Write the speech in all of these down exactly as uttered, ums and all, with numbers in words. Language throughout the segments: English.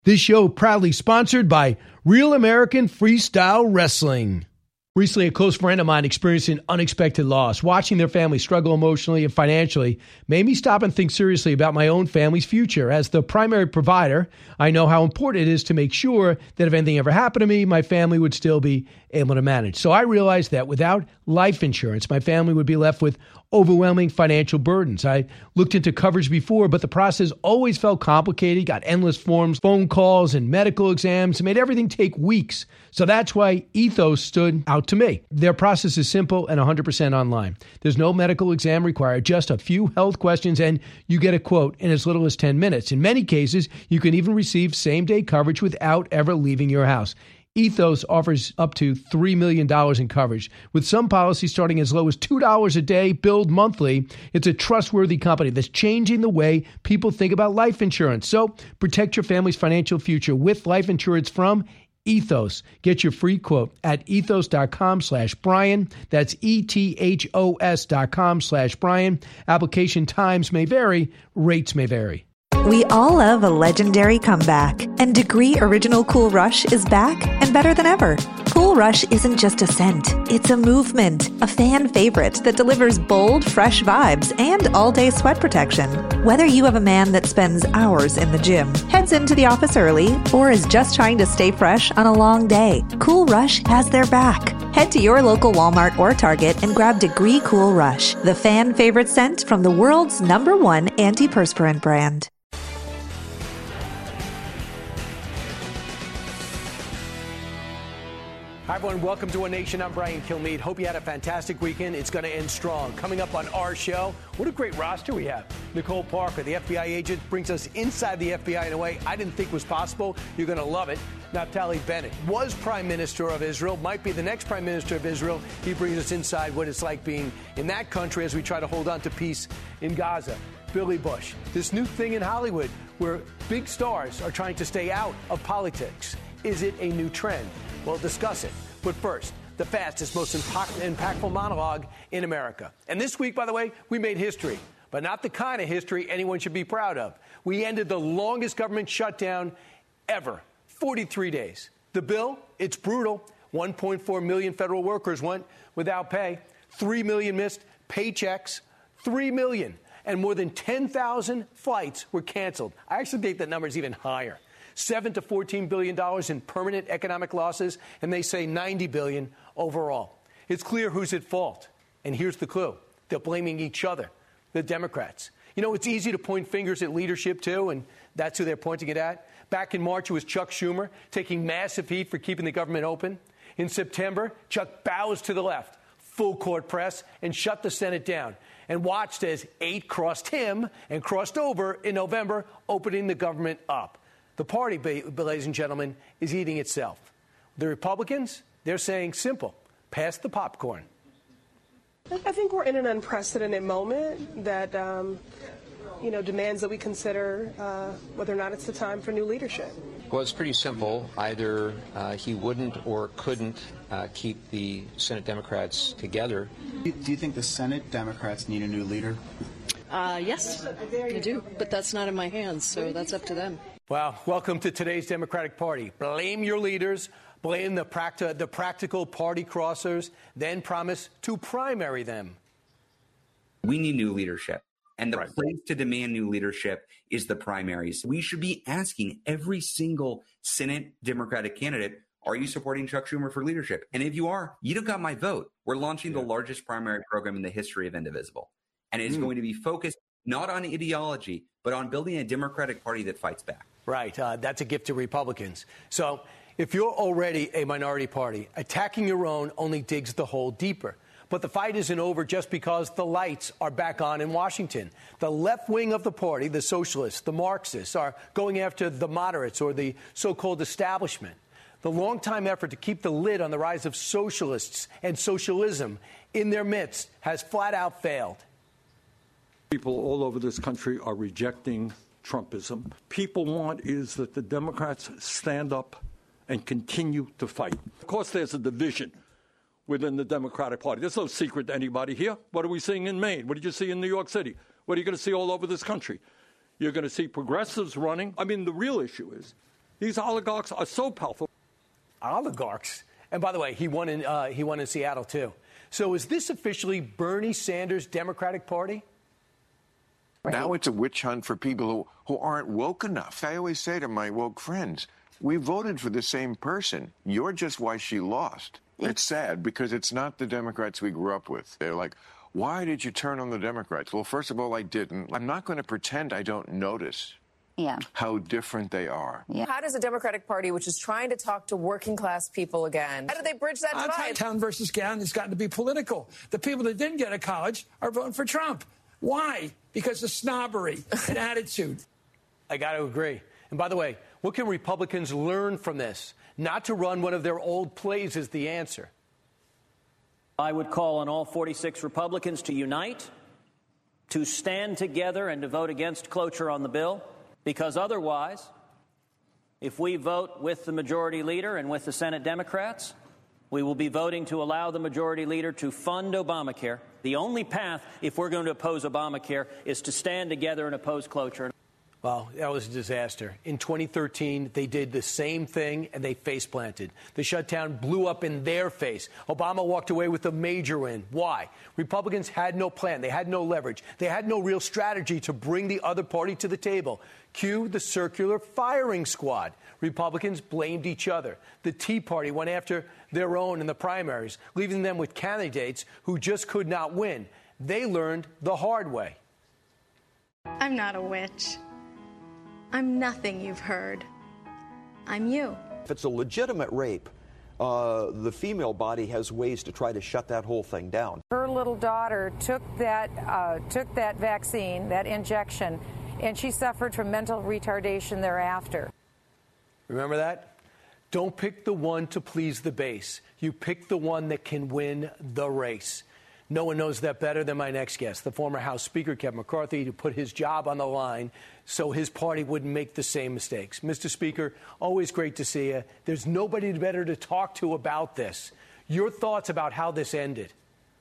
This show proudly sponsored by Real American Freestyle Wrestling. Recently, a close friend of mine experienced an unexpected loss. Watching their family struggle emotionally and financially made me stop and think seriously about my own family's future. As the primary provider, I know how important it is to make sure that if anything ever happened to me, my family would still be able to manage. So I realized that without life insurance, my family would be left with overwhelming financial burdens. I looked into coverage before, but the process always felt complicated, got endless forms, phone calls, and medical exams. It made everything take weeks. So that's why Ethos stood out to me. Their process is simple and one hundred percent online. There's no medical exam required, just a few health questions, and you get a quote in as little as ten minutes. In many cases, you can even receive same-day coverage without ever leaving your house. Ethos offers up to three million dollars in coverage, with some policies starting as low as two dollars a day, billed monthly. It's a trustworthy company that's changing the way people think about life insurance. So protect your family's financial future with life insurance from Ethos. Get your free quote at ethos.com slash Brian. That's E-T-H-O-S dot com slash Brian. Application times may vary. Rates may vary. We all love a legendary comeback, and Degree Original Cool Rush is back and better than ever. Cool Rush isn't just a scent, it's a movement, a fan favorite that delivers bold, fresh vibes and all-day sweat protection. Whether you have a man that spends hours in the gym, heads into the office early, or is just trying to stay fresh on a long day, Cool Rush has their back. Head to your local Walmart or Target and grab Degree Cool Rush, the fan favorite scent from the world's number one antiperspirant brand. Hi, everyone. Welcome to One Nation. I'm Brian Kilmeade. Hope you had a fantastic weekend. It's going to end strong. Coming up on our show, what a great roster we have. Nicole Parker, the F B I agent, brings us inside the F B I in a way I didn't think was possible. You're going to love it. Naftali Bennett was Prime Minister of Israel, might be the next Prime Minister of Israel. He brings us inside what it's like being in that country as we try to hold on to peace in Gaza. Billy Bush, this new thing in Hollywood where big stars are trying to stay out of politics. Is it a new trend? We'll discuss it. But first, the fastest, most impactful monologue in America. And this week, by the way, we made history, but not the kind of history anyone should be proud of. We ended the longest government shutdown ever, forty-three days. The bill, it's brutal. one point four million federal workers went without pay. three million missed paychecks. three million. And more than ten thousand flights were canceled. I actually think that number is even higher. seven to fourteen billion dollars in permanent economic losses, and they say ninety billion dollars overall. It's clear who's at fault. And here's the clue. They're blaming each other, the Democrats. You know, it's easy to point fingers at leadership, too, and that's who they're pointing it at. Back in March, it was Chuck Schumer taking massive heat for keeping the government open. In September, Chuck bows to the left, full court press, and shut the Senate down, and watched as eight crossed him and crossed over in November, opening the government up. The party, ladies and gentlemen, is eating itself. The Republicans, they're saying simple, pass the popcorn. I think we're in an unprecedented moment that, um, you know, demands that we consider uh, whether or not it's the time for new leadership. Well, it's pretty simple. Either uh, he wouldn't or couldn't uh, keep the Senate Democrats together. Do you think the Senate Democrats need a new leader? Uh, yes, I do. But that's not in my hands, so that's up to them. Wow. Welcome to today's Democratic Party. Blame your leaders, blame the, practi- the practical party crossers, then promise to primary them. We need new leadership. And the right. place to demand new leadership is the primaries. We should be asking every single Senate Democratic candidate, are you supporting Chuck Schumer for leadership? And if you are, you don't got my vote. We're launching yeah. the largest primary program in the history of Indivisible. And it's mm. going to be focused not on ideology, but on building a Democratic Party that fights back. Right. Uh, that's a gift to Republicans. So if you're already a minority party, attacking your own only digs the hole deeper. But the fight isn't over just because the lights are back on in Washington. The left wing of the party, the socialists, the Marxists, are going after the moderates or the so-called establishment. The long-time effort to keep the lid on the rise of socialists and socialism in their midst has flat out failed. People all over this country are rejecting Trumpism. People want is that the Democrats stand up and continue to fight. Of course, there's a division within the Democratic Party. There's no secret to anybody here. What are we seeing in Maine? What did you see in New York City? What are you going to see all over this country? You're going to see progressives running. I mean, the real issue is These oligarchs are so powerful. Oligarchs? And by the way, he won in, uh, he won in Seattle, too. So is this officially Bernie Sanders' Democratic Party? Now it's a witch hunt for people who, who aren't woke enough. I always say to my woke friends, we voted for the same person. You're just why she lost. It's sad because it's not the Democrats we grew up with. They're like, why did you turn on the Democrats? Well, first of all, I didn't. I'm not going to pretend I don't notice yeah. how different they are. Yeah. How does the Democratic Party, which is trying to talk to working class people again, how do they bridge that divide? Town versus gown has gotten to be political. The people that didn't get a college are voting for Trump. Why? Because of snobbery and attitude. I got to agree. And by the way, what can Republicans learn from this? Not to run one of their old plays is the answer. I would call on all forty-six Republicans to unite, to stand together and to vote against cloture on the bill, because otherwise, if we vote with the majority leader and with the Senate Democrats, we will be voting to allow the majority leader to fund Obamacare. The only path, if we're going to oppose Obamacare, is to stand together and oppose cloture. Well, that was a disaster. In twenty thirteen, they did the same thing, and they face-planted. The shutdown blew up in their face. Obama walked away with a major win. Why? Republicans had no plan. They had no leverage. They had no real strategy to bring the other party to the table. Cue the circular firing squad. Republicans blamed each other. The Tea Party went after their own in the primaries, leaving them with candidates who just could not win. They learned the hard way. I'm not a witch. I'm nothing you've heard. I'm you. If it's a legitimate rape, uh, the female body has ways to try to shut that whole thing down. Her little daughter took that uh, took that vaccine, that injection, and she suffered from mental retardation thereafter. Remember that? Don't pick the one to please the base. You pick the one that can win the race. No one knows that better than my next guest, the former House Speaker Kevin McCarthy, who put his job on the line so his party wouldn't make the same mistakes. Mister Speaker, always great to see you. There's nobody better to talk to about this. Your thoughts about how this ended?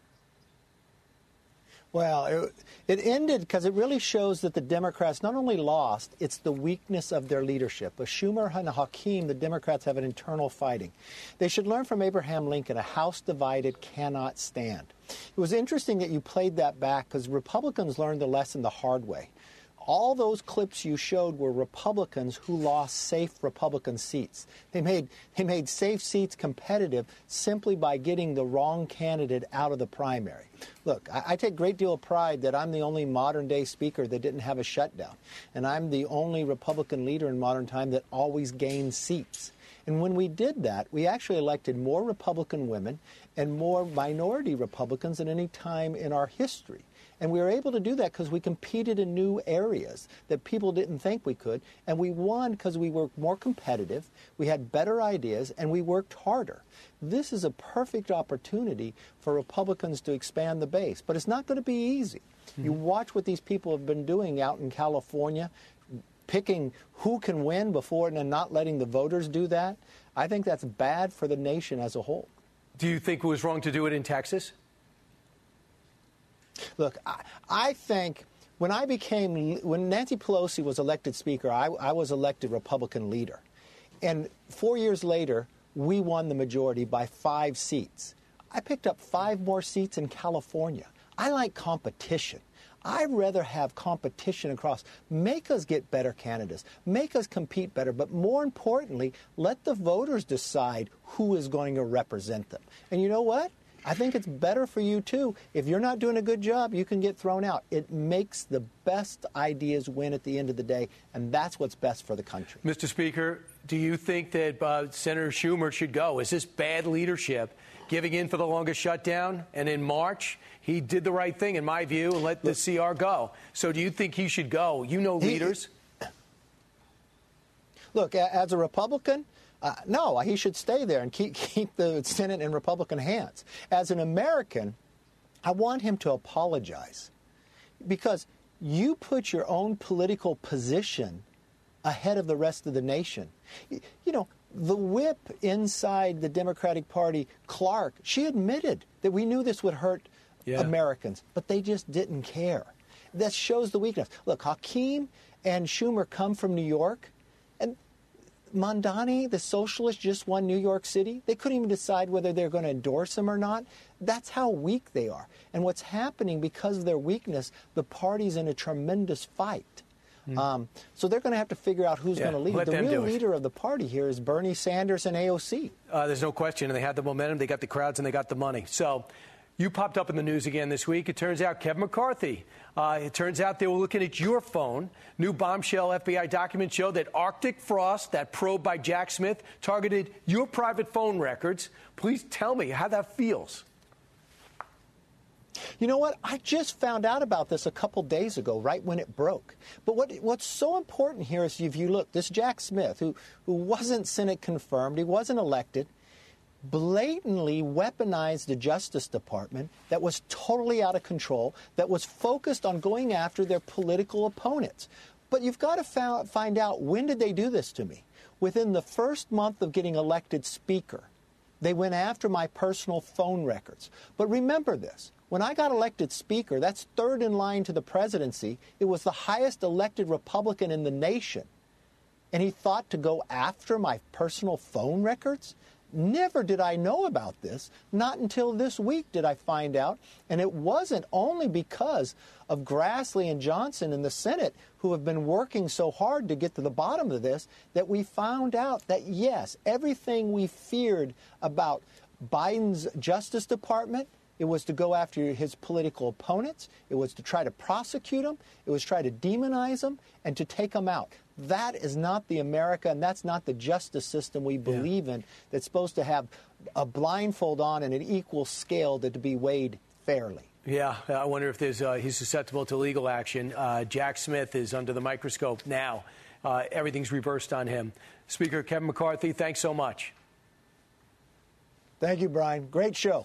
Well, it, it ended because it really shows that the Democrats not only lost, it's the weakness of their leadership. With Schumer and Hakeem, the Democrats have an internal fighting. They should learn from Abraham Lincoln, a house divided cannot stand. It was interesting that you played that back because Republicans learned the lesson the hard way. All those clips you showed were Republicans who lost safe Republican seats. They made, they made safe seats competitive simply by getting the wrong candidate out of the primary. Look, I, I take a great deal of pride that I'm the only modern-day speaker that didn't have a shutdown. And I'm the only Republican leader in modern time that always gained seats. And when we did that, we actually elected more Republican women and more minority Republicans than any time in our history. And we were able to do that because we competed in new areas that people didn't think we could. And we won because we were more competitive, we had better ideas, and we worked harder. This is a perfect opportunity for Republicans to expand the base. But it's not going to be easy. Mm-hmm. You watch what these people have been doing out in California, picking who can win before and then not letting the voters do that. I think that's bad for the nation as a whole. Do you think it was wrong to do it in Texas? Look, I, I think when I became, when Nancy Pelosi was elected Speaker, I, I was elected Republican leader. And four years later, we won the majority by five seats. I picked up five more seats in California. I like competition. I'd rather have competition across. Make us get better candidates. Make us compete better. But more importantly, let the voters decide who is going to represent them. And you know what? I think it's better for you, too. If you're not doing a good job, you can get thrown out. It makes the best ideas win at the end of the day, and that's what's best for the country. Mister Speaker, do you think that uh, Senator Schumer should go? Is this bad leadership, giving in for the longest shutdown? And in March, he did the right thing, in my view, and let the C R go. So do you think he should go? You know leaders. He, look, as a Republican, Uh, no, he should stay there and keep, keep the Senate in Republican hands. As an American, I want him to apologize because you put your own political position ahead of the rest of the nation. You, you know, the whip inside the Democratic Party, Clark, she admitted that we knew this would hurt yeah. Americans, but they just didn't care. That shows the weakness. Look, Hakeem and Schumer come from New York, and Mondani, the socialist, just won New York City. They couldn't even decide whether they're going to endorse him or not. That's how weak they are. And what's happening, because of their weakness, the party's in a tremendous fight. Mm. Um, so they're going to have to figure out who's yeah, going to lead. The real leader of the party here is Bernie Sanders and A O C. Uh, there's no question. And they had the momentum, they got the crowds, and they got the money. So you popped up in the news again this week. It turns out Kevin McCarthy, uh, it turns out they were looking at your phone. New bombshell F B I documents show that Arctic Frost, that probe by Jack Smith, targeted your private phone records. Please tell me how that feels. You know what? I just found out about this a couple days ago, right when it broke. But what what's so important here is if you look, this Jack Smith, who, who wasn't Senate confirmed, he wasn't elected, blatantly weaponized the Justice Department that was totally out of control, that was focused on going after their political opponents. But you've got to fa- find out, when did they do this to me? Within the first month of getting elected Speaker, they went after my personal phone records. But remember this. When I got elected Speaker, that's third in line to the presidency. It was the highest elected Republican in the nation. And he thought to go after my personal phone records? Never did I know about this. Not until this week did I find out. And it wasn't only because of Grassley and Johnson in the Senate, who have been working so hard to get to the bottom of this, that we found out that, yes, everything we feared about Biden's Justice Department, it was to go after his political opponents. It was to try to prosecute them. It was to try to demonize them and to take them out. That is not the America, and that's not the justice system we believe yeah. in, that's supposed to have a blindfold on and an equal scale that to be weighed fairly. Yeah, I wonder if there's uh, he's susceptible to legal action. Uh, Jack Smith is under the microscope now. Uh, everything's reversed on him. Speaker Kevin McCarthy, thanks so much. Thank you, Brian. Great show.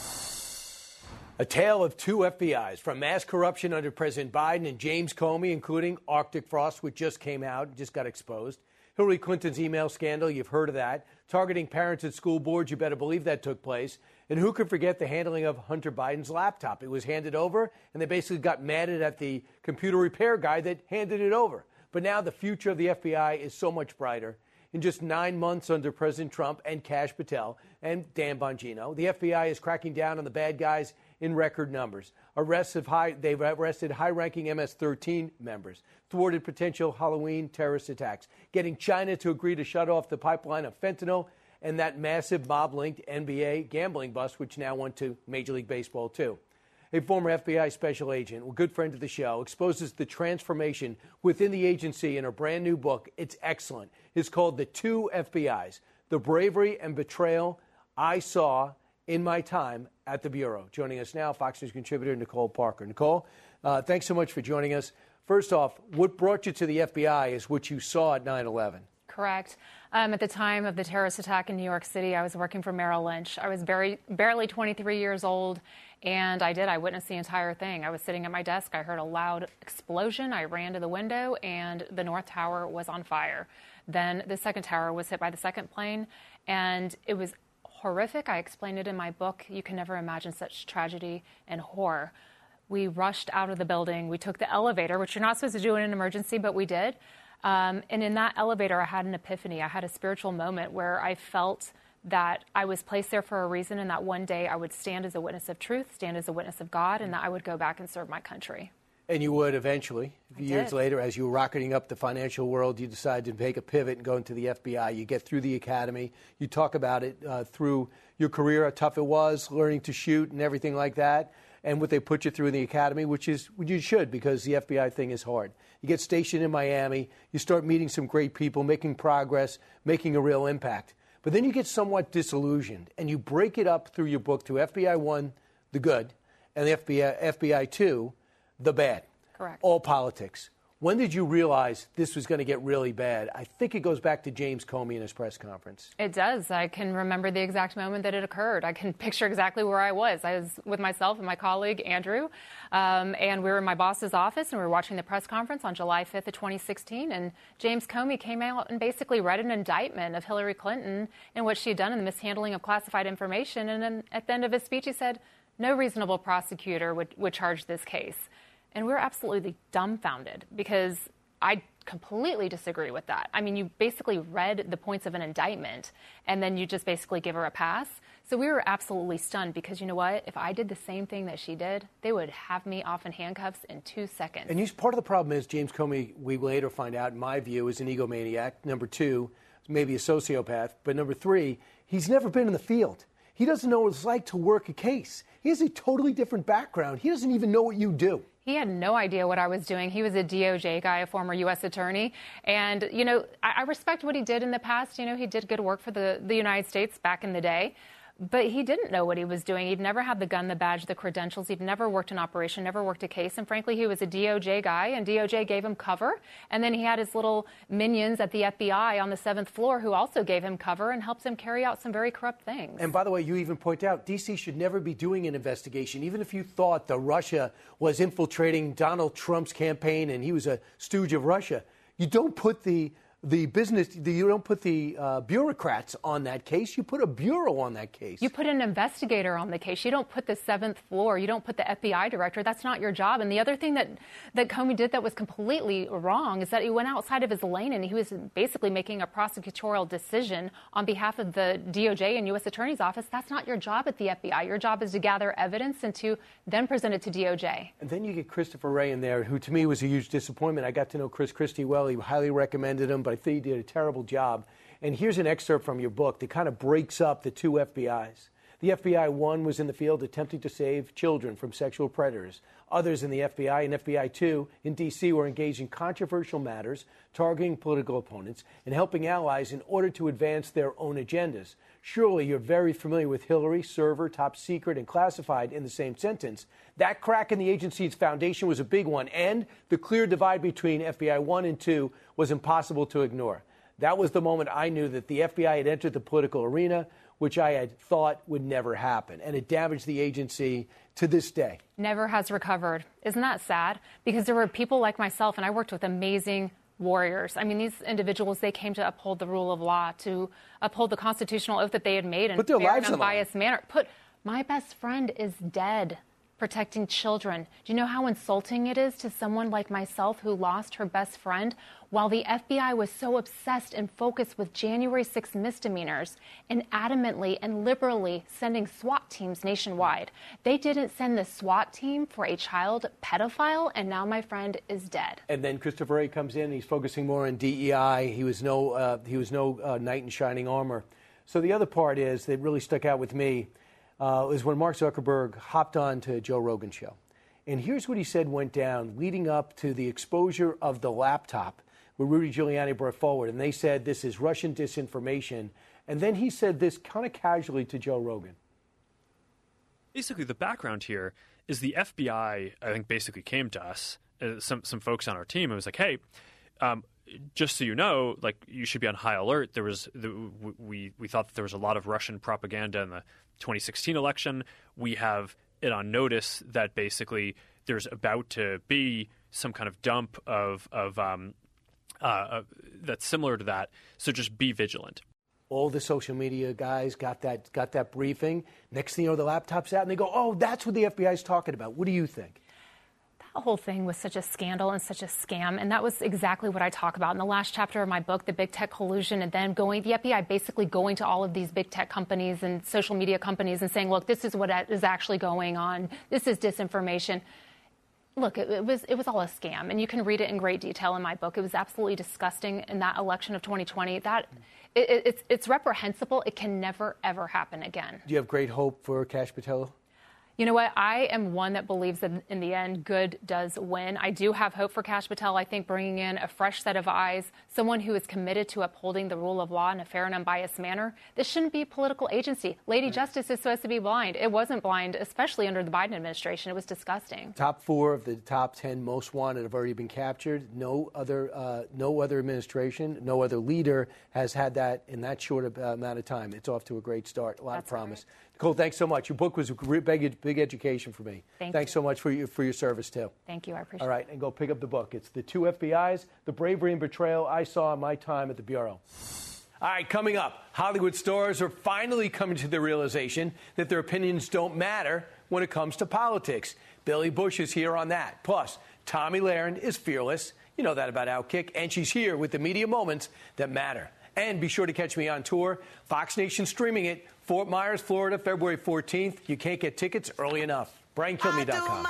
A tale of two F B Is, from mass corruption under President Biden and James Comey, including Arctic Frost, which just came out, just got exposed. Hillary Clinton's email scandal, you've heard of that. Targeting parents at school boards, you better believe that took place. And who could forget the handling of Hunter Biden's laptop? It was handed over, and they basically got mad at the computer repair guy that handed it over. But now the future of the F B I is so much brighter. In just nine months under President Trump and Kash Patel and Dan Bongino, the F B I is cracking down on the bad guys in record numbers. Arrests of high, they've arrested high-ranking M S thirteen members, thwarted potential Halloween terrorist attacks, getting China to agree to shut off the pipeline of fentanyl, and that massive mob-linked N B A gambling bust, which now went to Major League Baseball, too. A former F B I special agent, a good friend of the show, exposes the transformation within the agency in a brand new book. It's excellent. It's called The Two F B Is, The Bravery and Betrayal I Saw in My Time at the Bureau. Joining us now, Fox News contributor Nicole Parker. Nicole, uh, thanks so much for joining us. First off, what brought you to the F B I is what you saw at nine eleven. Correct. Um, at the time of the terrorist attack in New York City, I was working for Merrill Lynch. I was very, barely twenty-three years old, and I did. I witnessed the entire thing. I was sitting at my desk. I heard a loud explosion. I ran to the window, and the North Tower was on fire. Then the second tower was hit by the second plane, and it was horrific. I explained it in my book. You can never imagine such tragedy and horror. We rushed out of the building. We took the elevator, which you're not supposed to do in an emergency, but we did. Um, and in that elevator, I had an epiphany. I had a spiritual moment where I felt that I was placed there for a reason, and that one day I would stand as a witness of truth, stand as a witness of God, and that I would go back and serve my country. And you would eventually, a few years later, as you were rocketing up the financial world, you decided to make a pivot and go into the F B I. You get through the academy. You talk about it uh, through your career, how tough it was, learning to shoot and everything like that, and what they put you through in the academy, which is what you should, because the F B I thing is hard. You get stationed in Miami. You start meeting some great people, making progress, making a real impact. But then you get somewhat disillusioned, and you break it up through your book to F B I one, the good, and the F B I, F B I two, the bad. Correct. All politics. When did you realize this was going to get really bad? I think it goes back to James Comey in his press conference. It does. I can remember the exact moment that it occurred. I can picture exactly where I was. I was with myself and my colleague, Andrew, um, and we were in my boss's office, and we were watching the press conference on July fifth of twenty sixteen, and James Comey came out and basically read an indictment of Hillary Clinton and what she had done in the mishandling of classified information, and then at the end of his speech, he said, no reasonable prosecutor would, would charge this case. And we were absolutely dumbfounded because I completely disagree with that. I mean, you basically read the points of an indictment, and then you just basically give her a pass. So we were absolutely stunned because, you know what? If I did the same thing that she did, they would have me off in handcuffs in two seconds. And you, part of the problem is James Comey, we later find out, in my view, is an egomaniac. Number two, maybe a sociopath. But number three, he's never been in the field. He doesn't know what it's like to work a case. He has a totally different background. He doesn't even know what you do. He had no idea what I was doing. He was a D O J guy, a former U S attorney. And, you know, I, I respect what he did in the past. You know, he did good work for the, the United States back in the day. But he didn't know what he was doing. He'd never had the gun, the badge, the credentials. He'd never worked an operation, never worked a case. And frankly, he was a D O J guy, and D O J gave him cover. And then he had his little minions at the F B I on the seventh floor who also gave him cover and helped him carry out some very corrupt things. And by the way, you even point out, D C should never be doing an investigation. Even if you thought that Russia was infiltrating Donald Trump's campaign and he was a stooge of Russia, you don't put the The business, the, you don't put the uh, bureaucrats on that case. You put a bureau on that case. You put an investigator on the case. You don't put the seventh floor. You don't put the F B I director. That's not your job. And the other thing that, that Comey did that was completely wrong is that he went outside of his lane and he was basically making a prosecutorial decision on behalf of the D O J and U S Attorney's Office. That's not your job at the F B I. Your job is to gather evidence and to then present it to D O J. And then you get Christopher Wray in there, who to me was a huge disappointment. I got to know Chris Christie well. He highly recommended him, but I think he did a terrible job. And here's an excerpt from your book that kind of breaks up the two F B Is. The F B I, one, was in the field attempting to save children from sexual predators. Others in the F B I and F B I two in D C were engaged in controversial matters, targeting political opponents, and helping allies in order to advance their own agendas. Surely you're very familiar with Hillary, server, top secret, and classified in the same sentence. That crack in the agency's foundation was a big one, and the clear divide between F B I one and two was impossible to ignore. That was the moment I knew that the F B I had entered the political arena, which I had thought would never happen, and it damaged the agency to this day. Never has recovered. Isn't that sad? Because there were people like myself, and I worked with amazing warriors. I mean, these individuals, they came to uphold the rule of law, to uphold the constitutional oath that they had made in a fair and unbiased manner. Put, my best friend is dead protecting children. Do you know how insulting it is to someone like myself who lost her best friend while the F B I was so obsessed and focused with January sixth misdemeanors and adamantly and liberally sending SWAT teams nationwide? They didn't send the SWAT team for a child pedophile, and now my friend is dead. And then Christopher Wray comes in. He's focusing more on D E I. He was no, uh, he was no uh, knight in shining armor. So the other part is that really stuck out with me uh, is when Mark Zuckerberg hopped on to Joe Rogan's show. And here's what he said went down leading up to the exposure of the laptop where Rudy Giuliani brought forward. And they said this is Russian disinformation. And then he said this kind of casually to Joe Rogan. Basically, the background here is the F B I, I think, basically came to us, uh, some some folks on our team, and was like, hey, um, just so you know, like, you should be on high alert. There was the, we we thought that there was a lot of Russian propaganda in the twenty sixteen election. We have it on notice that basically there's about to be some kind of dump of of um, uh, uh, that's similar to that. So just be vigilant. All the social media guys got that got that briefing. Next thing you know, the laptop's out, and they go, "Oh, that's what the F B I is talking about." What do you think? The whole thing was such a scandal and such a scam, and that was exactly what I talk about in the last chapter of my book, The Big Tech Collusion, and then going, the F B I basically going to all of these big tech companies and social media companies and saying, look, this is what is actually going on. This is disinformation. Look, it, it was it was all a scam, and you can read it in great detail in my book. It was absolutely disgusting in that election of twenty twenty. That it, it, it's it's reprehensible. It can never ever happen again. Do you have great hope for Kash Patel? You know what? I am one that believes that in the end, good does win. I do have hope for Kash Patel. I think bringing in a fresh set of eyes, someone who is committed to upholding the rule of law in a fair and unbiased manner. This shouldn't be a political agency. Lady right. Justice is supposed to be blind. It wasn't blind, especially under the Biden administration. It was disgusting. Top four of the top ten most wanted have already been captured. No other, uh, no other administration, no other leader has had that in that short amount of time. It's off to a great start. A lot That's of promise. Right. Nicole, thanks so much. Your book was a big, big education for me. Thank thanks you. so much for your, for your service, too. Thank you. I appreciate it. All right, and go pick up the book. It's The Two F B Is, The Bravery and Betrayal I Saw in My Time at the Bureau. All right, coming up, Hollywood stars are finally coming to the realization that their opinions don't matter when it comes to politics. Billy Bush is here on that. Plus, Tomi Lahren is fearless, You know that about Outkick. And she's here with the media moments that matter. And be sure to catch me on tour. Fox Nation streaming it. Fort Myers, Florida, February fourteenth. You can't get tickets early enough. Brian Kilmeade dot com.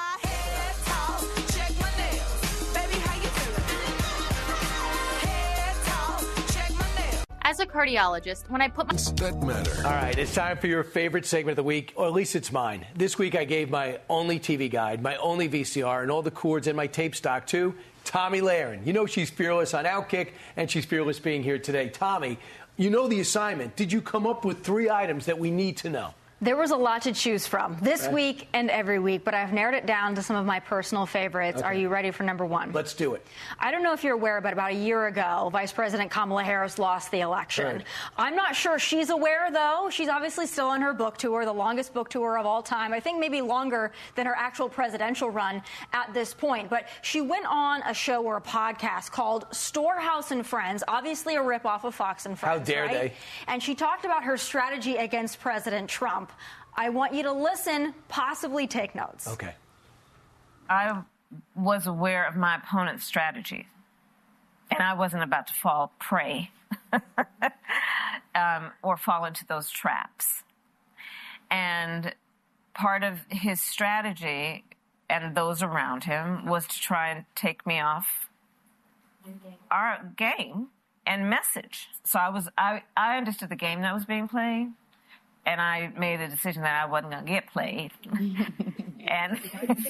As a cardiologist, when I put my... That matter. All right, it's time for your favorite segment of the week, or at least it's mine. This week I gave my only T V guide, my only V C R, and all the cords in my tape stock to Tomi Lahren. You know she's fearless on Outkick, and she's fearless being here today. Tomi, you know the assignment. Did you come up with three items that we need to know? There was a lot to choose from this Right. week and every week, but I've narrowed it down to some of my personal favorites. Okay. Are you ready for number one? Let's do it. I don't know if you're aware, but about a year ago, Vice President Kamala Harris lost the election. Right. I'm not sure she's aware, though. She's obviously still on her book tour, the longest book tour of all time. I think maybe longer than her actual presidential run at this point. But she went on a show or a podcast called Storehouse and Friends, obviously a ripoff of Fox and Friends. How dare right? they? And she talked about her strategy against President Trump. I want you to listen, possibly take notes. Okay. I was aware of my opponent's strategy, and I wasn't about to fall prey um, or fall into those traps. And part of his strategy and those around him was to try and take me off our game and message. So I was I, I understood the game that was being played. And I made a decision that I wasn't going to get played. and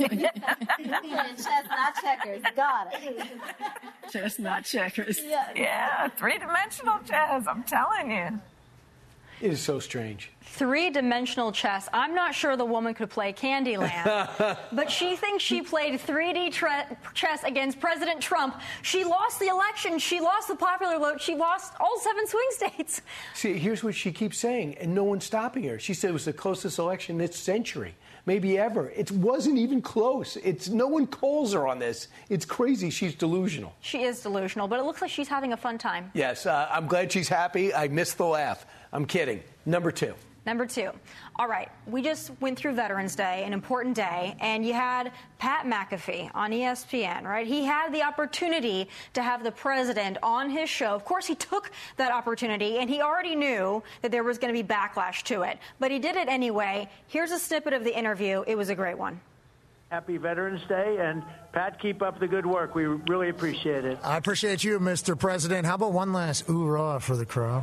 Chess, not checkers. Got it. Chess, not checkers. Yeah, yeah three-dimensional chess, I'm telling you. It is so strange. Three-dimensional chess. I'm not sure the woman could play Candyland, but she thinks she played three D tre- chess against President Trump. She lost the election. She lost the popular vote. She lost all seven swing states. See, here's what she keeps saying, and no one's stopping her. She said it was the closest election this century, maybe ever. It wasn't even close. It's no one calls her on this. It's crazy. She's delusional. She is delusional, but it looks like she's having a fun time. Yes, uh, I'm glad she's happy. I missed the laugh. I'm kidding. Number two. Number two. All right, we just went through Veterans Day, an important day, and you had Pat McAfee on E S P N, right? He had the opportunity to have the president on his show. Of course, he took that opportunity, and he already knew that there was going to be backlash to it. But he did it anyway. Here's a snippet of the interview. It was a great one. Happy Veterans Day, and Pat, keep up the good work. We really appreciate it. I appreciate you, Mister President. How about one last hoorah for the crowd?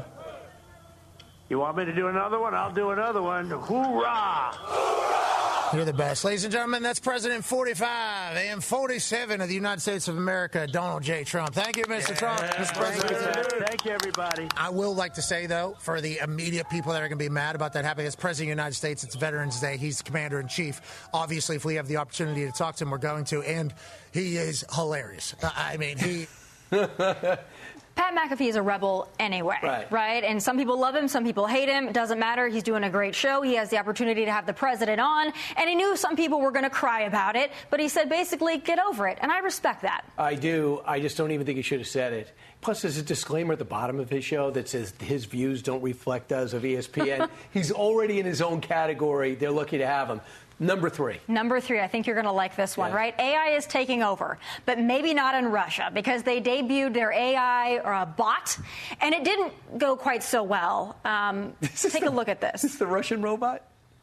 You want me to do another one? I'll do another one. Hoorah! You're the best. Ladies and gentlemen, that's President forty-five and forty-seven of the United States of America, Donald J. Trump. Thank you, Mister Yeah. Trump. Mister President. Thank you, everybody. I will like to say, though, for the immediate people that are going to be mad about that happening, as President of the United States, it's Veterans Day. He's the Commander-in-Chief. Obviously, if we have the opportunity to talk to him, we're going to. And he is hilarious. I mean, he... Pat McAfee is a rebel anyway, right. right? And some people love him, some people hate him. It doesn't matter. He's doing a great show. He has the opportunity to have the president on, and he knew some people were going to cry about it, but he said basically, get over it, and I respect that. I do. I just don't even think he should have said it. Plus, there's a disclaimer at the bottom of his show that says his views don't reflect those of E S P N. He's already in his own category. They're lucky to have him. Number three. Number three. I think you're going to like this one, yeah. right? A I is taking over, but maybe not in Russia because they debuted their A I or a bot, and it didn't go quite so well. Um, take the, a look at this. Is this the Russian robot?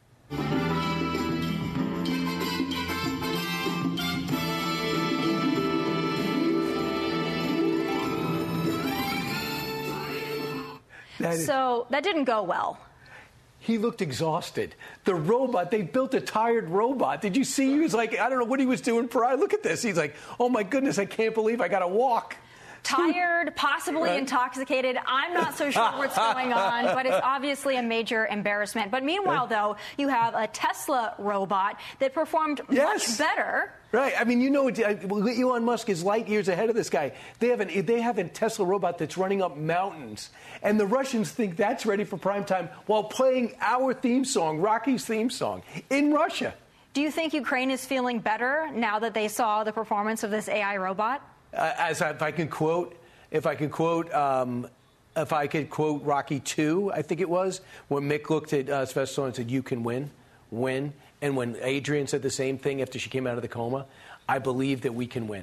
That is- so that didn't go well. He looked exhausted. The robot, they built a tired robot. Did you see? He was like, I don't know what he was doing prior. Look at this. He's like, oh, my goodness, I can't believe I got to walk. Tired, possibly Right. intoxicated. I'm not so sure what's going on, but it's obviously a major embarrassment. But meanwhile, though, you have a Tesla robot that performed Yes. much better. Right. I mean, you know, Elon Musk is light years ahead of this guy. They have, an, they have a Tesla robot that's running up mountains. And the Russians think that's ready for prime time while playing our theme song, Rocky's theme song, in Russia. Do you think Ukraine is feeling better now that they saw the performance of this A I robot? Uh, as I, if I can quote, if I can quote, um, if I could quote Rocky two, I think it was, when Mick looked at uh, Sylvester Stallone and said, "You can win, win." And when Adrian said the same thing after she came out of the coma, I believe that we can win.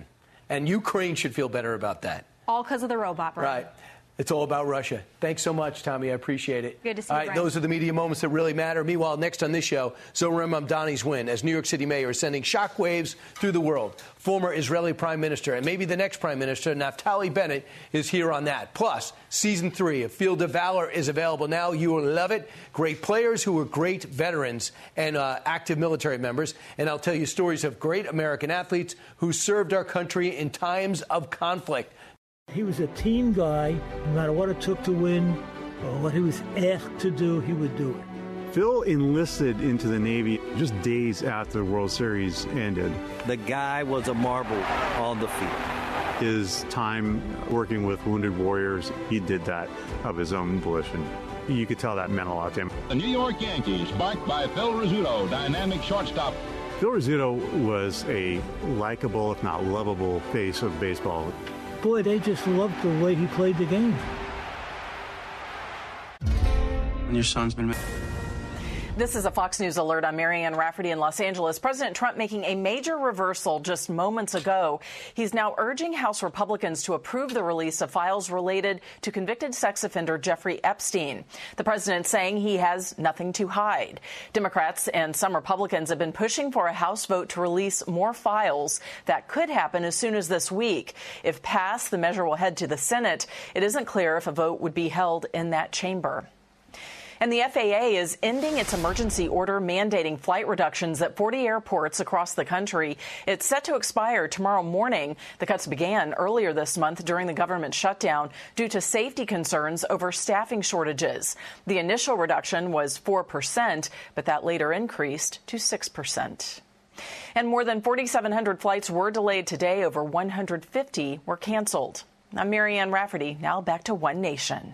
And Ukraine should feel better about that. All because of the robot, Brian. Right. It's all about Russia. Thanks so much, Tommy. I appreciate it. Good to see all you, right, Brian. those are the media moments that really matter. Meanwhile, next on this show, Zohran Mamdani's win as New York City mayor is sending shockwaves through the world. Former Israeli prime minister and maybe the next prime minister, Naftali Bennett, is here on that. Plus, season three of Field of Valor is available now. You will love it. Great players who were great veterans and uh, active military members. And I'll tell you stories of great American athletes who served our country in times of conflict. He was a team guy. No matter what it took to win or what he was asked to do, he would do it. Phil enlisted into the Navy just days after the World Series ended. The guy was a marvel on the field. His time working with wounded warriors, he did that of his own volition. You could tell that meant a lot to him. The New York Yankees, backed by Phil Rizzuto, dynamic shortstop. Phil Rizzuto was a likable, if not lovable, face of baseball. Boy, they just loved the way he played the game. And your son's been... This is a Fox News alert. I'm Marianne Rafferty in Los Angeles. President Trump making a major reversal just moments ago. He's now urging House Republicans to approve the release of files related to convicted sex offender Jeffrey Epstein. The president saying he has nothing to hide. Democrats and some Republicans have been pushing for a House vote to release more files. That could happen as soon as this week. If passed, the measure will head to the Senate. It isn't clear if a vote would be held in that chamber. And the F A A is ending its emergency order mandating flight reductions at forty airports across the country. It's set to expire tomorrow morning. The cuts began earlier this month during the government shutdown due to safety concerns over staffing shortages. The initial reduction was four percent, but that later increased to six percent. And more than forty-seven hundred flights were delayed today. Over one hundred fifty were canceled. I'm Marianne Rafferty. Now back to One Nation.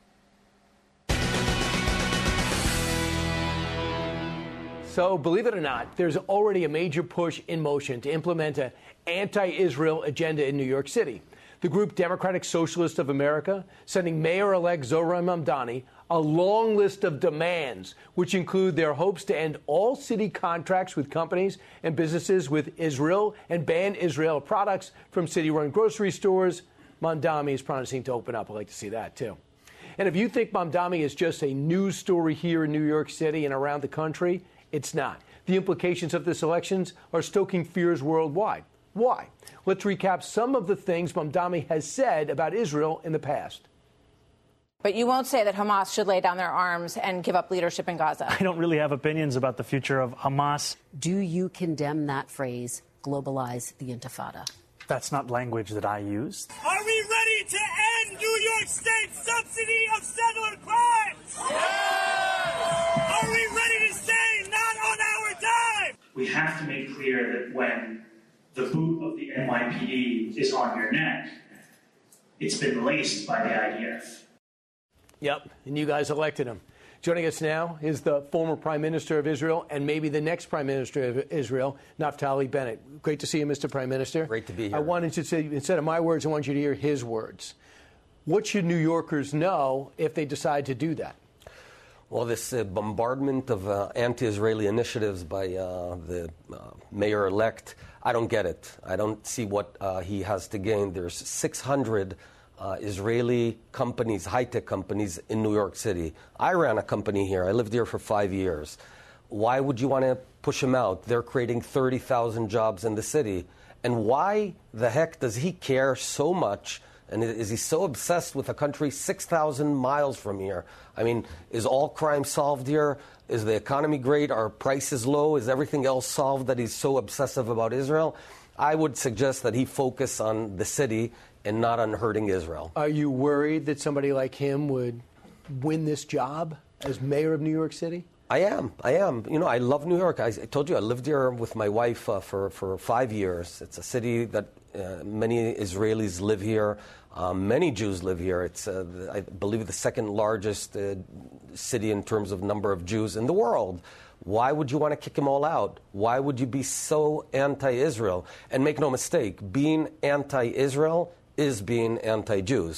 So, believe it or not, there's already a major push in motion to implement an anti-Israel agenda in New York City. The group Democratic Socialists of America sending Mayor-elect Zohran Mamdani a long list of demands, which include their hopes to end all city contracts with companies and businesses with Israel and ban Israel products from city-run grocery stores. Mamdani is promising to open up. I'd like to see that, too. And if you think Mamdani is just a news story here in New York City and around the country, it's not. The implications of this election are stoking fears worldwide. Why? Let's recap some of the things Mamdani has said about Israel in the past. But you won't say that Hamas should lay down their arms and give up leadership in Gaza. I don't really have opinions about the future of Hamas. Do you condemn that phrase, globalize the Intifada? That's not language that I use. Are we ready to end New York State's subsidy of settler crimes? Yes! Are we ready to say not on our dime? We have to make clear that when the boot of the N Y P D is on your neck, it's been laced by the I D F. Yep, and you guys elected him. Joining us now is the former Prime Minister of Israel and maybe the next Prime Minister of Israel, Naftali Bennett. Great to see you, Mister Prime Minister. Great to be here. I wanted to say, instead of my words, I want you to hear his words. What should New Yorkers know if they decide to do that? Well, this uh, bombardment of uh, anti-Israeli initiatives by uh, the uh, mayor-elect, I don't get it. I don't see what uh, he has to gain. There's six hundred Uh, Israeli companies, high-tech companies in New York City. I ran a company here. I lived here for five years. Why would you want to push them out? They're creating thirty thousand jobs in the city. And why the heck does he care so much? And is he so obsessed with a country six thousand miles from here? I mean, is all crime solved here? Is the economy great? Are prices low? Is everything else solved that he's so obsessive about Israel? I would suggest that he focus on the city and not on hurting Israel. Are you worried that somebody like him would win this job as mayor of New York City? I am. I am. You know, I love New York. I, I told you I lived here with my wife uh, for, for five years. It's a city that uh, many Israelis live here. Um, many Jews live here. It's, uh, I believe, the second largest uh, city in terms of number of Jews in the world. Why would you want to kick them all out? Why would you be so anti-Israel? And make no mistake, being anti-Israel is being anti-Jews.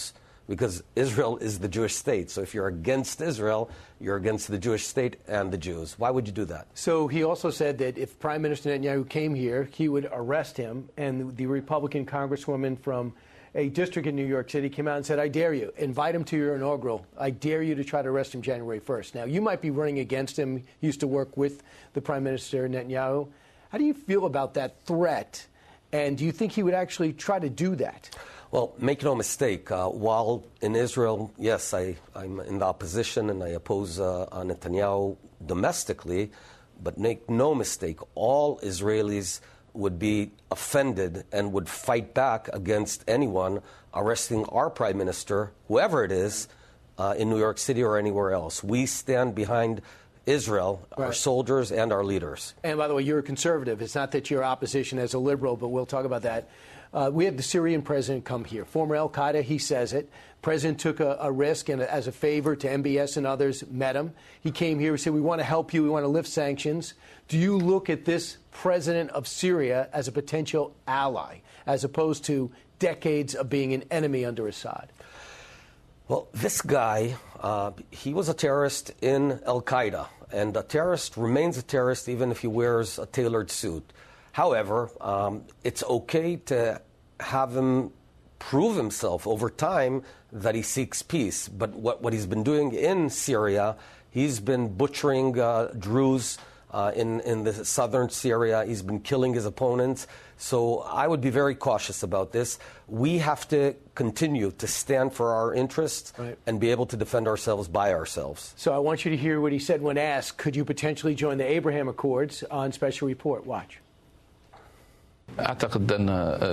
because Israel is the Jewish state. So if you're against Israel, you're against the Jewish state and the Jews. Why would you do that? So he also said that if Prime Minister Netanyahu came here, he would arrest him. And the Republican congresswoman from a district in New York City came out and said, I dare you, invite him to your inaugural. I dare you to try to arrest him January first. Now, you might be running against him. He used to work with the Prime Minister Netanyahu. How do you feel about that threat? And do you think he would actually try to do that? Well, make no mistake, uh, while in Israel, yes, I, I'm in the opposition and I oppose uh, Netanyahu domestically, but make no mistake, all Israelis would be offended and would fight back against anyone arresting our prime minister, whoever it is, uh, in New York City or anywhere else. We stand behind Israel, right. Our soldiers and our leaders. And by the way, you're a conservative. It's not that you're opposition as a liberal, but we'll talk about that. Uh, we had the Syrian president come here. Former al-Qaeda, he says it. President took a, a risk and as a favor to M B S and others, met him. He came here, he said, we want to help you, we want to lift sanctions. Do you look at this president of Syria as a potential ally, as opposed to decades of being an enemy under Assad? Well, this guy, uh, he was a terrorist in al-Qaeda, and a terrorist remains a terrorist even if he wears a tailored suit. However, um, it's okay to have him prove himself over time that he seeks peace. But what, what he's been doing in Syria, he's been butchering uh, Druze uh, in, in the southern Syria. He's been killing his opponents. So I would be very cautious about this. We have to continue to stand for our interests right. and be able to defend ourselves by ourselves. So I want you to hear what he said when asked, could you potentially join the Abraham Accords on Special Report? Watch. I believe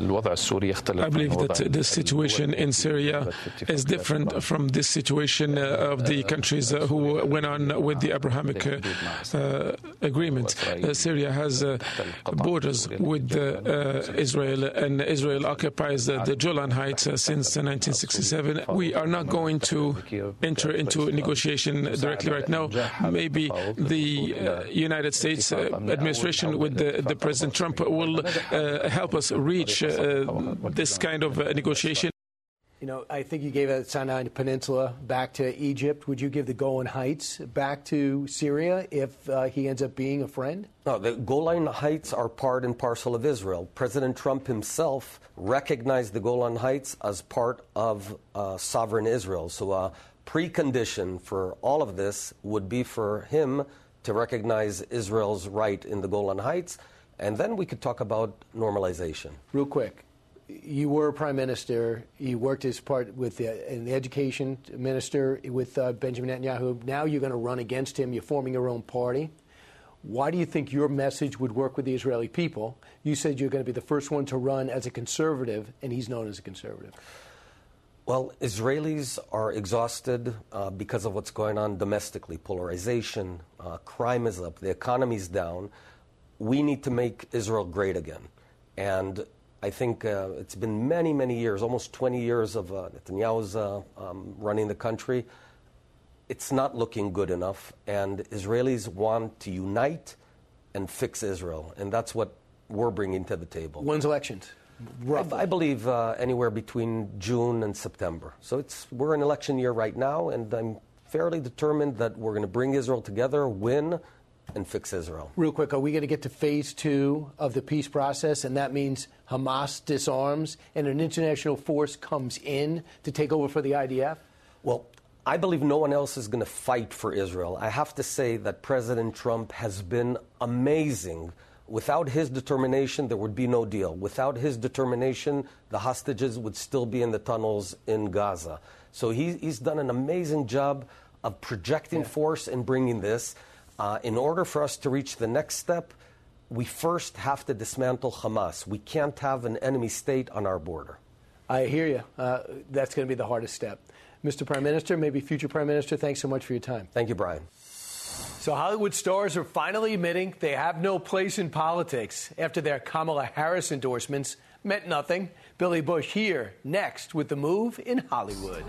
that the situation in Syria is different from this situation uh, of the countries uh, who went on with the Abrahamic uh, uh, agreement. Uh, Syria has uh, borders with uh, uh, Israel, and Israel occupies uh, the Golan Heights uh, since uh, nineteen sixty-seven. We are not going to enter into a negotiation directly right now. Maybe the uh, United States uh, administration with the, the President Trump will uh, Uh, help us reach uh, this kind of uh, negotiation. You know, I think you gave the Sinai Peninsula back to Egypt. Would you give the Golan Heights back to Syria if uh, he ends up being a friend? No, the Golan Heights are part and parcel of Israel. President Trump himself recognized the Golan Heights as part of uh, sovereign Israel. So a precondition for all of this would be for him to recognize Israel's right in the Golan Heights. And then we could talk about normalization. Real quick, you were prime minister. You worked as part with the, in the education minister with uh, Benjamin Netanyahu. Now you're going to run against him. You're forming your own party. Why do you think your message would work with the Israeli people? You said you're going to be the first one to run as a conservative, and he's known as a conservative. Well, Israelis are exhausted uh, because of what's going on domestically. Polarization, uh, crime is up, the economy's down. We need to make Israel great again. And I think uh, it's been many, many years, almost twenty years of uh, Netanyahu's uh, um, running the country. It's not looking good enough. And Israelis want to unite and fix Israel. And that's what we're bringing to the table. When's elections? Roughly. I, I believe uh, anywhere between June and September. So it's we're in election year right now, and I'm fairly determined that we're going to bring Israel together, win, and fix Israel. Real quick, are we going to get to phase two of the peace process, and that means Hamas disarms and an international force comes in to take over for the I D F? Well, I believe no one else is going to fight for Israel. I have to say that President Trump has been amazing. Without his determination, there would be no deal. Without his determination, the hostages would still be in the tunnels in Gaza. So he, he's done an amazing job of projecting yeah. force and bringing this. Uh, in order for us to reach the next step, we first have to dismantle Hamas. We can't have an enemy state on our border. I hear you. Uh, that's going to be the hardest step. Mister Prime Minister, maybe future Prime Minister, thanks so much for your time. Thank you, Brian. So Hollywood stars are finally admitting they have no place in politics after their Kamala Harris endorsements meant nothing. Billy Bush here next with the move in Hollywood.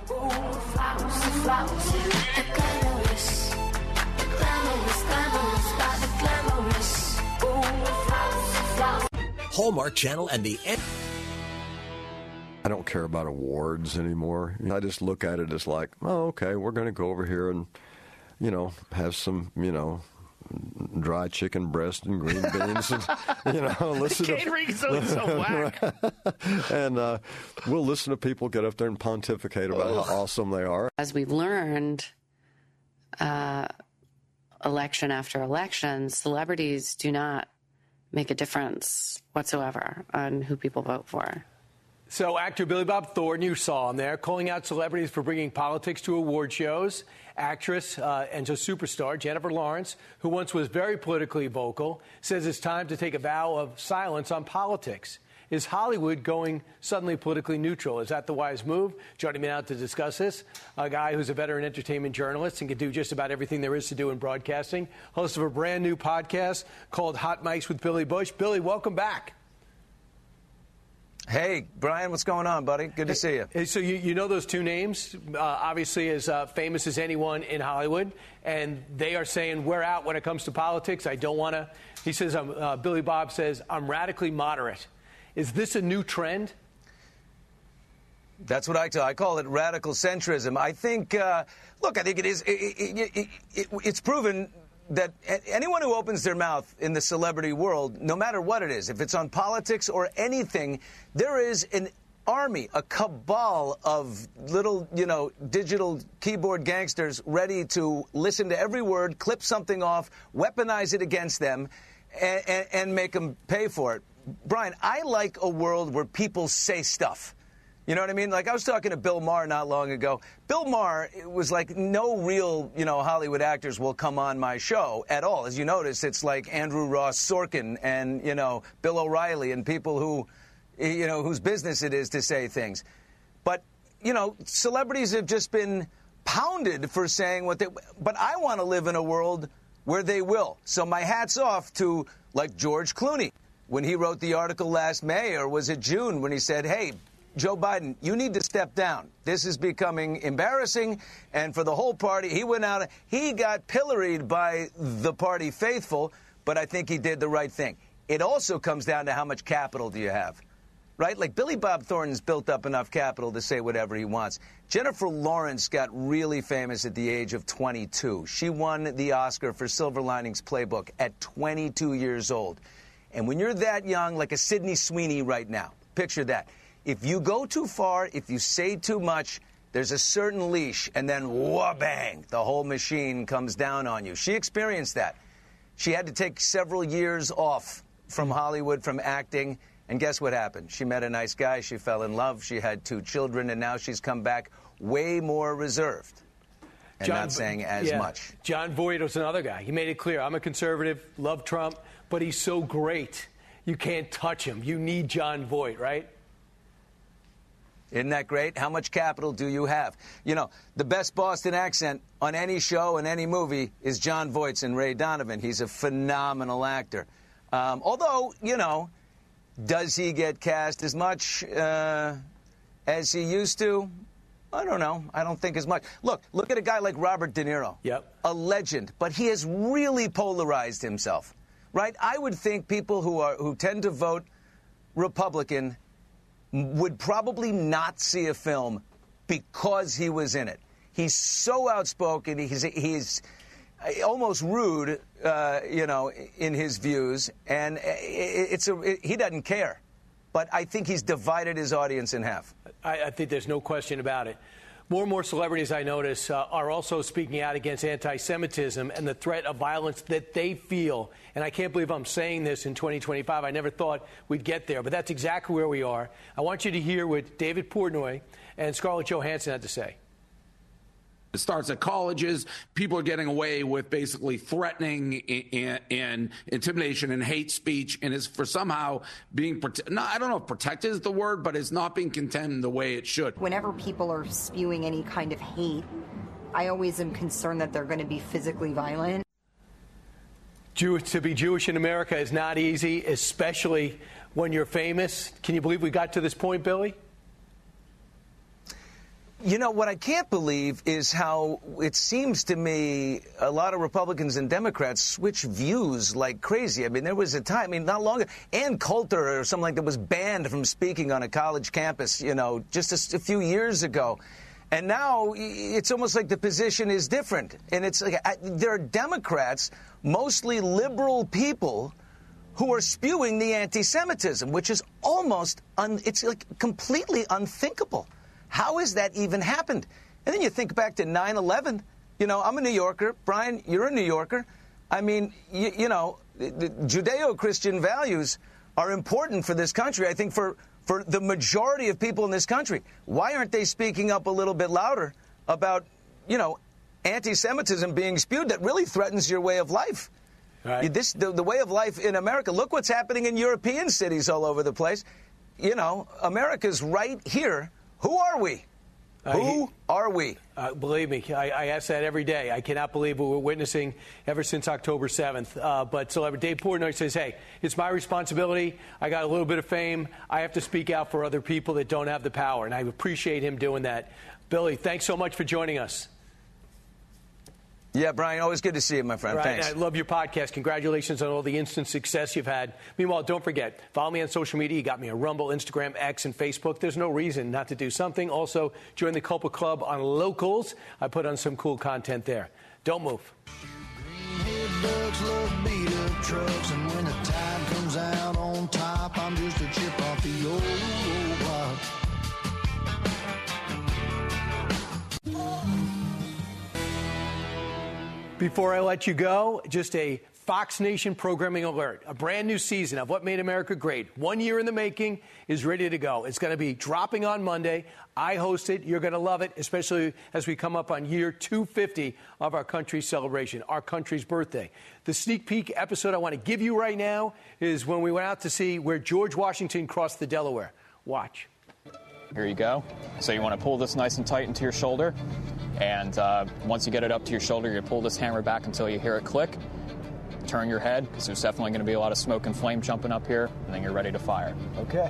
Hallmark Channel and the I don't care about awards anymore. I just look at it as like, oh, okay, we're going to go over here and, you know, have some, you know, dry chicken breast and green beans, and, you know, listen to catering's so, so whack. and uh, we'll listen to people get up there and pontificate about oh. how awesome they are. As we've learned, uh, election after election, celebrities do not make a difference whatsoever on who people vote for. So actor Billy Bob Thornton, you saw him there, calling out celebrities for bringing politics to award shows. Actress uh, and just superstar Jennifer Lawrence, who once was very politically vocal, says it's time to take a vow of silence on politics. Is Hollywood going suddenly politically neutral? Is that the wise move? Joining me now to discuss this, a guy who's a veteran entertainment journalist and can do just about everything there is to do in broadcasting, host of a brand new podcast called Hot Mics with Billy Bush. Billy, welcome back. Hey, Brian, what's going on, buddy? Good to see you. Hey, so you, you know those two names, uh, obviously as uh, famous as anyone in Hollywood, and they are saying we're out when it comes to politics. I don't want to. He says, um, uh, Billy Bob says, I'm radically moderate. Is this a new trend? That's what I tell. I call it radical centrism. I think, uh, look, I think it is. It, it, it, it, it's proven that anyone who opens their mouth in the celebrity world, no matter what it is, if it's on politics or anything, there is an army, a cabal of little, you know, digital keyboard gangsters ready to listen to every word, clip something off, weaponize it against them, and, and, and make them pay for it. Brian, I like a world where people say stuff. You know what I mean? Like, I was talking to Bill Maher not long ago. Bill Maher was like, no real, you know, Hollywood actors will come on my show at all. As you notice, it's like Andrew Ross Sorkin and, you know, Bill O'Reilly and people who, you know, whose business it is to say things. But, you know, celebrities have just been pounded for saying what they... But I want to live in a world where they will. So my hat's off to, like, George Clooney, when he wrote the article last May, or was it June, when he said, hey, Joe Biden, you need to step down. This is becoming embarrassing. And for the whole party, he went out, he got pilloried by the party faithful, but I think he did the right thing. It also comes down to how much capital do you have, right? Like Billy Bob Thornton's built up enough capital to say whatever he wants. Jennifer Lawrence got really famous at the age of twenty-two. She won the Oscar for Silver Linings Playbook at twenty-two years old. And when you're that young, like a Sydney Sweeney right now, picture that. If you go too far, if you say too much, there's a certain leash, and then wha-bang, the whole machine comes down on you. She experienced that. She had to take several years off from Hollywood, from acting, and guess what happened? She met a nice guy, she fell in love, she had two children, and now she's come back way more reserved and John, not saying as yeah. much. Jon Voight was another guy. He made it clear, I'm a conservative, love Trump, but he's so great, you can't touch him. You need Jon Voight, right? Isn't that great? How much capital do you have? You know, the best Boston accent on any show in any movie is Jon Voight's in Ray Donovan. He's a phenomenal actor. Um, although, you know, does he get cast as much uh, as he used to? I don't know. I don't think as much. Look, look at a guy like Robert De Niro. Yep. A legend. But he has really polarized himself, right? I would think people who are who tend to vote Republican would probably not see a film because he was in it. He's so outspoken. He's he's almost rude, uh, you know, in his views, and it's a it, he doesn't care. But I think he's divided his audience in half. I, I think there's no question about it. More and more celebrities, I notice, uh, are also speaking out against anti-Semitism and the threat of violence that they feel. And I can't believe I'm saying this in twenty twenty-five. I never thought we'd get there, but that's exactly where we are. I want you to hear what David Portnoy and Scarlett Johansson had to say. It starts at colleges. People are getting away with basically threatening and, and intimidation and hate speech, and is for somehow being prote- no, I don't know if protected is the word, but it's not being condemned the way it should. Whenever people are spewing any kind of hate, I always am concerned that they're going to be physically violent. Jew- to be Jewish in America is not easy, especially when you're famous. Can you believe we got to this point, Billy? You know, what I can't believe is how it seems to me a lot of Republicans and Democrats switch views like crazy. I mean, there was a time, I memean, not long ago, Ann Coulter or something like that was banned from speaking on a college campus, you know, just a, a few years ago. And now it's almost like the position is different. And it's like I, there are Democrats, mostly liberal people, who are spewing the anti-Semitism, which is almost, un, it's like completely unthinkable. How has that even happened? And then you think back to nine eleven. You know, I'm a New Yorker. Brian, you're a New Yorker. I mean, you, you know, the Judeo-Christian values are important for this country, I think, for, for the majority of people in this country. Why aren't they speaking up a little bit louder about, you know, anti-Semitism being spewed that really threatens your way of life? Right. This, the, the way of life in America. Look what's happening in European cities all over the place. You know, America's right here. Who are we? Uh, Who he, are we? Uh, believe me, I, I ask that every day. I cannot believe what we're witnessing ever since October seventh. Uh, but celebrity Dave Portnoy says, hey, it's my responsibility. I got a little bit of fame. I have to speak out for other people that don't have the power. And I appreciate him doing that. Billy, thanks so much for joining us. Yeah, Brian, always good to see you, my friend. Right, Thanks. I love your podcast. Congratulations on all the instant success you've had. Meanwhile, don't forget, follow me on social media. You got me on Rumble, Instagram, X, and Facebook. There's no reason not to do something. Also, join the Culpa Club on Locals. I put on some cool content there. Don't move. Greenhead ducks love beat-up trucks, and when the tide comes out on top, I'm just a chip off the old block. Before I let you go, just a Fox Nation programming alert. A brand new season of What Made America Great, one year in the making, is ready to go. It's going to be dropping on Monday. I host it. You're going to love it, especially as we come up on year two fifty of our country's celebration, our country's birthday. The sneak peek episode I want to give you right now is when we went out to see where George Washington crossed the Delaware. Watch. Here you go. So you want to pull this nice and tight into your shoulder. And uh, once you get it up to your shoulder, you pull this hammer back until you hear it click. Turn your head, because there's definitely going to be a lot of smoke and flame jumping up here, and then you're ready to fire. Okay.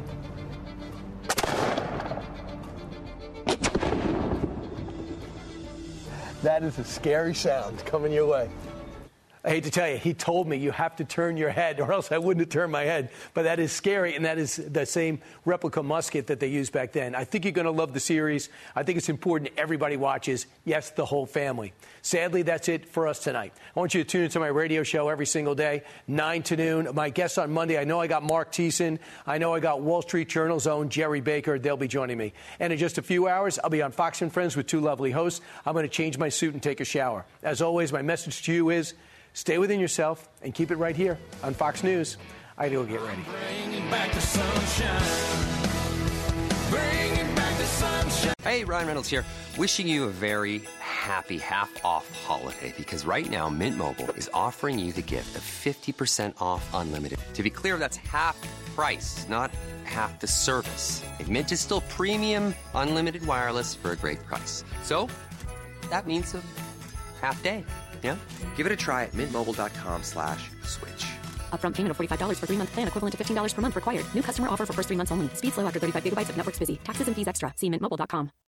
That is a scary sound coming your way. I hate to tell you, he told me you have to turn your head or else I wouldn't have turned my head. But that is scary, and that is the same replica musket that they used back then. I think you're going to love the series. I think it's important everybody watches. Yes, the whole family. Sadly, that's it for us tonight. I want you to tune into my radio show every single day, nine to noon. My guests on Monday, I know I got Mark Thiessen. I know I got Wall Street Journal's own Jerry Baker. They'll be joining me. And in just a few hours, I'll be on Fox and Friends with two lovely hosts. I'm going to change my suit and take a shower. As always, my message to you is, stay within yourself and keep it right here on Fox News. I gotta go get ready. Bring it back to sunshine. Bring it back to sunshine. Hey, Ryan Reynolds here. Wishing you a very happy half-off holiday, because right now Mint Mobile is offering you the gift of fifty percent off unlimited. To be clear, that's half price, not half the service. And Mint is still premium unlimited wireless for a great price. So that means a half day. Yeah? Give it a try at mintmobile.com slash switch. Upfront payment of forty-five dollars for three-month plan equivalent to fifteen dollars per month required. New customer offer for first three months only. Speed slow after thirty-five gigabytes if network busy. Taxes and fees extra. See mint mobile dot com.